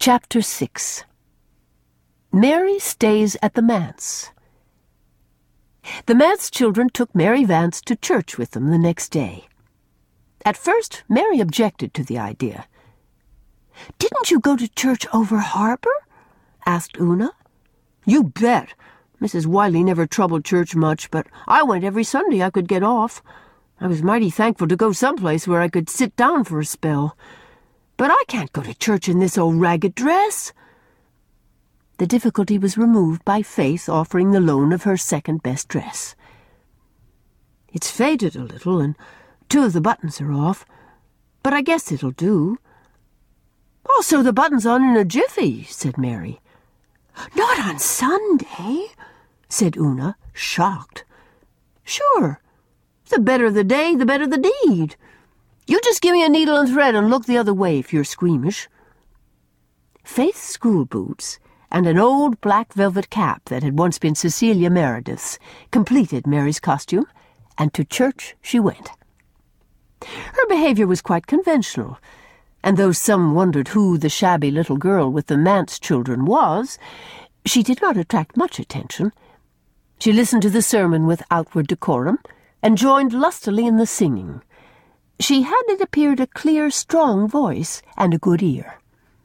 Chapter 6. Mary stays at the manse. The manse children took Mary Vance to church with them the next day. At first, Mary objected to the idea. "Didn't you go to church over harbor?" asked Una. "You bet. Mrs. Wiley never troubled church much, but I went every Sunday I could get off. I was mighty thankful to go someplace where I could sit down for a spell. But I can't go to church in this old ragged dress." The difficulty was removed by Faith offering the loan of her second-best dress. "It's faded a little, and 2 of the buttons are off, but I guess it'll do." "I'll sew the buttons on in a jiffy," said Mary. "Not on Sunday," said Una, shocked. "Sure. The better the day, the better the deed. You just give me a needle and thread and look the other way if you're squeamish." Faith's school boots and an old black velvet cap that had once been Cecilia Meredith's completed Mary's costume, and to church she went. Her behavior was quite conventional, and though some wondered who the shabby little girl with the manse children was, she did not attract much attention. She listened to the sermon with outward decorum, and joined lustily in the singing. She had, it appeared, a clear, strong voice and a good ear.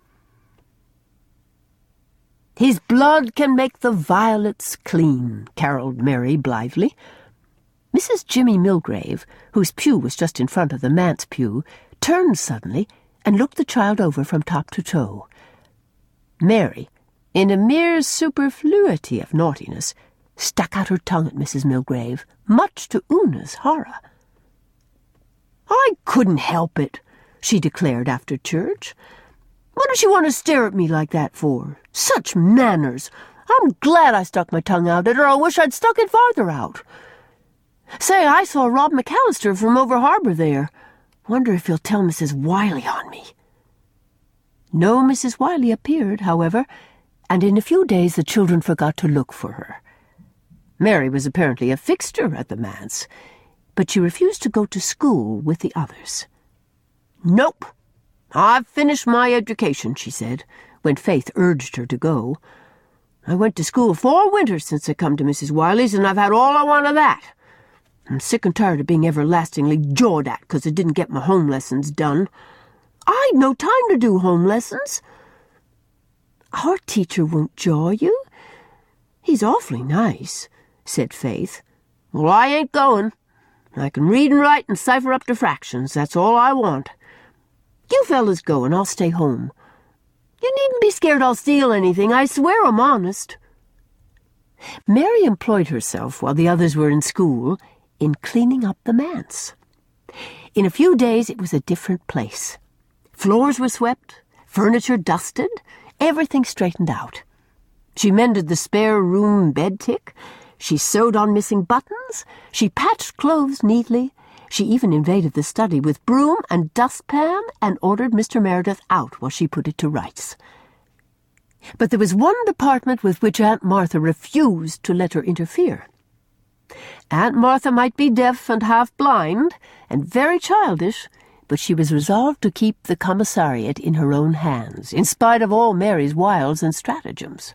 "His blood can make the violets clean," caroled Mary blithely. Mrs. Jimmy Milgrave, whose pew was just in front of the manse pew, turned suddenly and looked the child over from top to toe. Mary, in a mere superfluity of naughtiness, stuck out her tongue at Mrs. Milgrave, much to Una's horror. "I couldn't help it," she declared after church. "What does she want to stare at me like that for? Such manners! I'm glad I stuck my tongue out at her. I wish I'd stuck it farther out. Say, I saw Rob McAllister from over harbor there. Wonder if he'll tell Mrs. Wiley on me." No Mrs. Wiley appeared, however, and in a few days the children forgot to look for her. Mary was apparently a fixture at the manse, but she refused to go to school with the others. "Nope. I've finished my education," she said, when Faith urged her to go. "I went to school 4 winters since I come to Mrs. Wiley's, and I've had all I want of that. I'm sick and tired of being everlastingly jawed at 'cause I didn't get my home lessons done. I'd no time to do home lessons." "Our teacher won't jaw you. He's awfully nice," said Faith. "Well, I ain't going. I can read and write and cipher up to fractions. That's all I want. You fellas go, and I'll stay home. You needn't be scared I'll steal anything. I swear I'm honest." Mary employed herself, while the others were in school, in cleaning up the manse. In a few days it was a different place. Floors were swept, furniture dusted, everything straightened out. She mended the spare room bed tick, she sewed on missing buttons, she patched clothes neatly, she even invaded the study with broom and dustpan and ordered Mr. Meredith out while she put it to rights. But there was one department with which Aunt Martha refused to let her interfere. Aunt Martha might be deaf and half-blind, and very childish, but she was resolved to keep the commissariat in her own hands, in spite of all Mary's wiles and stratagems.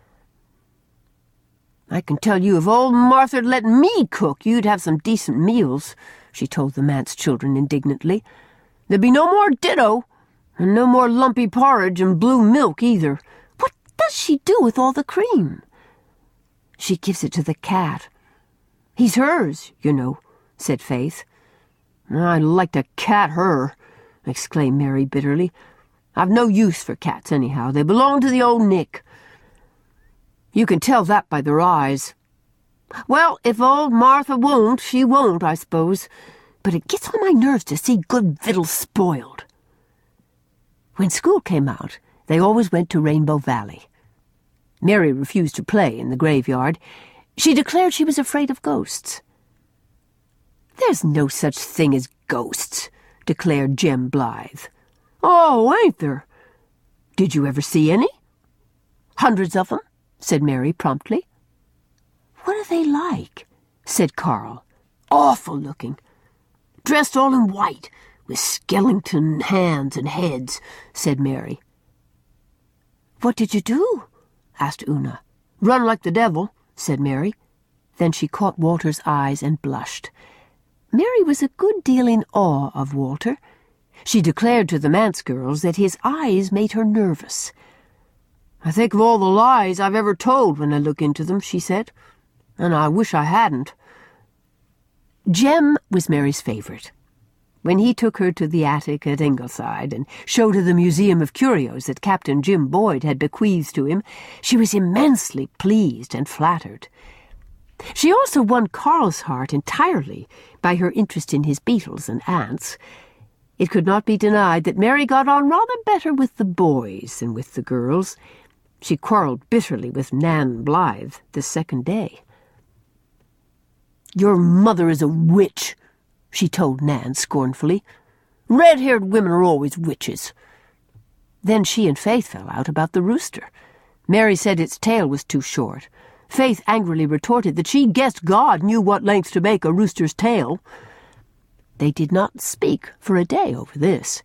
"I can tell you, if old Martha'd let me cook, you'd have some decent meals," she told the manse children indignantly. "There'd be no more ditto, and no more lumpy porridge and blue milk either. What does she do with all the cream?" "She gives it to the cat. He's hers, you know," said Faith. "I'd like to cat her," exclaimed Mary bitterly. "I've no use for cats, anyhow. They belong to the old Nick. You can tell that by their eyes. Well, if old Martha won't, she won't, I suppose. But it gets on my nerves to see good victuals spoiled." When school came out, they always went to Rainbow Valley. Mary refused to play in the graveyard. She declared she was afraid of ghosts. "There's no such thing as ghosts," declared Jem Blythe. "Oh, ain't there? Did you ever see any?" "Hundreds of them," said Mary promptly. "What are they like?" said Carl. "Awful looking. Dressed all in white, with skeleton hands and heads," said Mary. "What did you do?" asked Una. "Run like the devil," said Mary. Then she caught Walter's eyes and blushed. Mary was a good deal in awe of Walter. She declared to the manse girls that his eyes made her nervous. "I think of all the lies I've ever told when I look into them," she said, "and I wish I hadn't." Jem was Mary's favorite. When he took her to the attic at Ingleside and showed her the Museum of Curios that Captain Jim Boyd had bequeathed to him, she was immensely pleased and flattered. She also won Carl's heart entirely by her interest in his beetles and ants. It could not be denied that Mary got on rather better with the boys than with the girls. She quarrelled bitterly with Nan Blythe the second day. "Your mother is a witch," she told Nan scornfully. "Red-haired women are always witches." Then she and Faith fell out about the rooster. Mary said its tail was too short. Faith angrily retorted that she guessed God knew what length to make a rooster's tail. They did not speak for a day over this.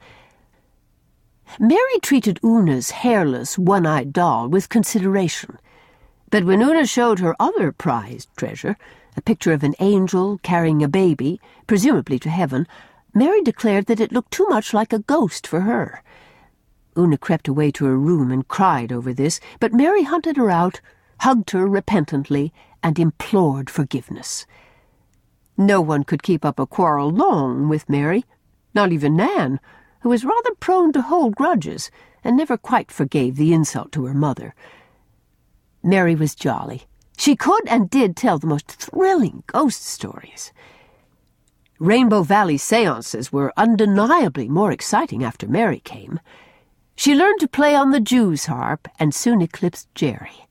Mary treated Una's hairless, one-eyed doll with consideration. But when Una showed her other prized treasure, a picture of an angel carrying a baby, presumably to heaven, Mary declared that it looked too much like a ghost for her. Una crept away to her room and cried over this, but Mary hunted her out, hugged her repentantly, and implored forgiveness. No one could keep up a quarrel long with Mary, not even Nan, who was rather prone to hold grudges and never quite forgave the insult to her mother. Mary was jolly. She could and did tell the most thrilling ghost stories. Rainbow Valley seances were undeniably more exciting after Mary came. She learned to play on the Jew's harp and soon eclipsed Jerry.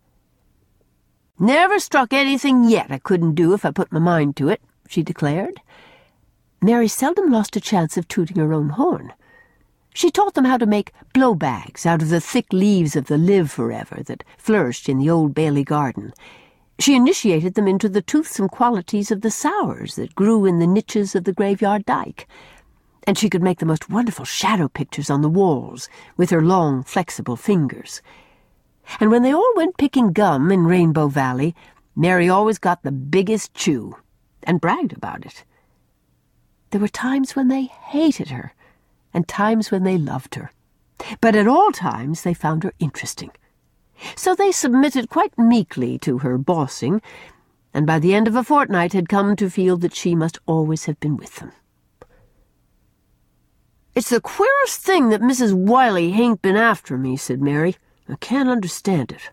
"Never struck anything yet I couldn't do if I put my mind to it," she declared. Mary seldom lost a chance of tooting her own horn. She taught them how to make blow bags out of the thick leaves of the live forever that flourished in the old Bailey garden. She initiated them into the toothsome qualities of the sours that grew in the niches of the graveyard dyke. And she could make the most wonderful shadow pictures on the walls with her long, flexible fingers. And when they all went picking gum in Rainbow Valley, Mary always got the biggest chew and bragged about it. There were times when they hated her and times when they loved her, but at all times they found her interesting. So they submitted quite meekly to her bossing, and by the end of a fortnight had come to feel that she must always have been with them. "It's the queerest thing that Mrs. Wiley hain't been after me," said Mary. "I can't understand it."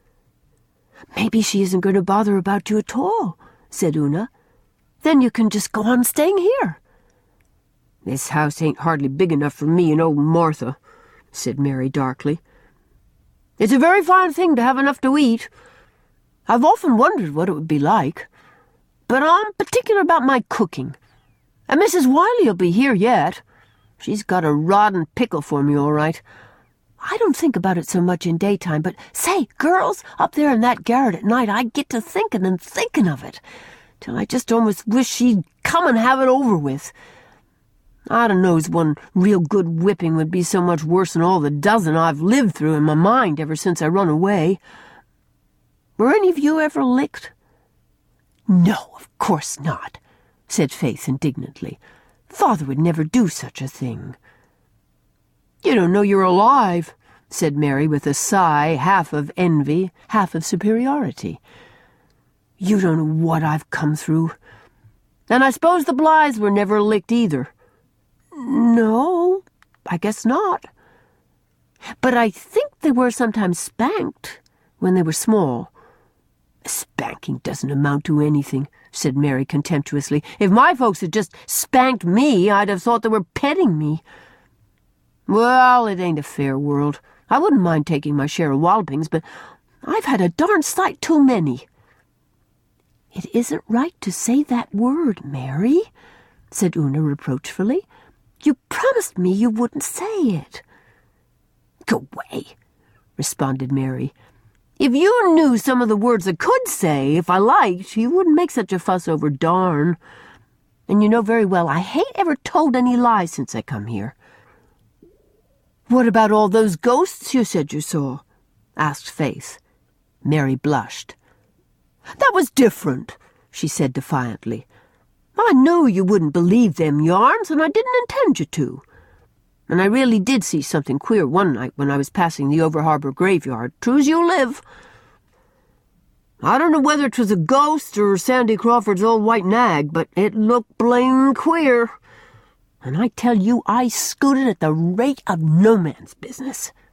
"Maybe she isn't going to bother about you at all," said Una. "Then you can just go on staying here." "This house ain't hardly big enough for me and old Martha," said Mary darkly. "It's a very fine thing to have enough to eat. I've often wondered what it would be like. But I'm particular about my cooking. And Mrs. Wiley'll be here yet. She's got a rotten pickle for me, all right. I don't think about it so much in daytime, but say, girls, up there in that garret at night, I get to thinking and thinking of it, till I just almost wish she'd come and have it over with. I don't know as one real good whipping would be so much worse than all the dozen I've lived through in my mind ever since I run away. Were any of you ever licked?" "No, of course not," said Faith indignantly. "Father would never do such a thing." "You don't know you're alive," said Mary with a sigh, half of envy, half of superiority. "You don't know what I've come through. And I suppose the Blythes were never licked either." "No, I guess not. But I think they were sometimes spanked when they were small." "Spanking doesn't amount to anything," said Mary contemptuously. "If my folks had just spanked me, I'd have thought they were petting me." "Well, it ain't a fair world. I wouldn't mind taking my share of wallopings, but I've had a darn sight too many." "It isn't right to say that word, Mary," said Una reproachfully. "You promised me you wouldn't say it." "Go away," responded Mary. "If you knew some of the words I could say, if I liked, you wouldn't make such a fuss over darn. And you know very well I hain't ever told any lies since I come here." "What about all those ghosts you said you saw?" asked Faith. Mary blushed. "That was different," she said defiantly. "I knew you wouldn't believe them yarns, and I didn't intend you to. And I really did see something queer one night when I was passing the Over-Harbor graveyard, true's you live. I don't know whether 'twas a ghost or Sandy Crawford's old white nag, but it looked blame queer. And I tell you, I scooted at the rate of no man's business."